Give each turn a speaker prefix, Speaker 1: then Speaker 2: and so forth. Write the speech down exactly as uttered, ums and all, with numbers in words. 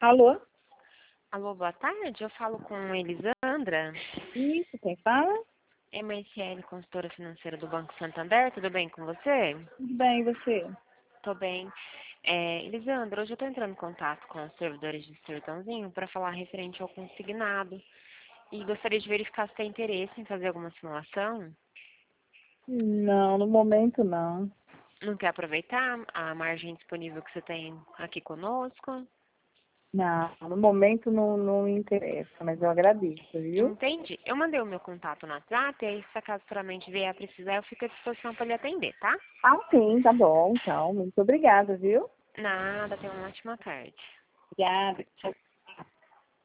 Speaker 1: Alô?
Speaker 2: Alô, boa tarde. Eu falo com Elisandra.
Speaker 1: Isso, quem fala?
Speaker 2: M S L, consultora financeira do Banco Santander. Tudo bem com você?
Speaker 1: Tudo bem, e você?
Speaker 2: Tô bem. É, Elisandra, hoje eu tô entrando em contato com os servidores de Sertãozinho para falar referente ao consignado. E gostaria de verificar se tem interesse em fazer alguma simulação.
Speaker 1: Não, no momento não.
Speaker 2: Não quer aproveitar a margem disponível que você tem aqui conosco?
Speaker 1: Não, no momento não, não me interessa, mas eu agradeço, viu?
Speaker 2: Entendi. Eu mandei o meu contato no WhatsApp, e aí se acaso futuramente vier a precisar, eu fico à disposição para lhe atender, tá?
Speaker 1: Ah, sim, tá bom, então. Muito obrigada, viu?
Speaker 2: Nada, tenha uma ótima tarde.
Speaker 1: Obrigada. Tchau.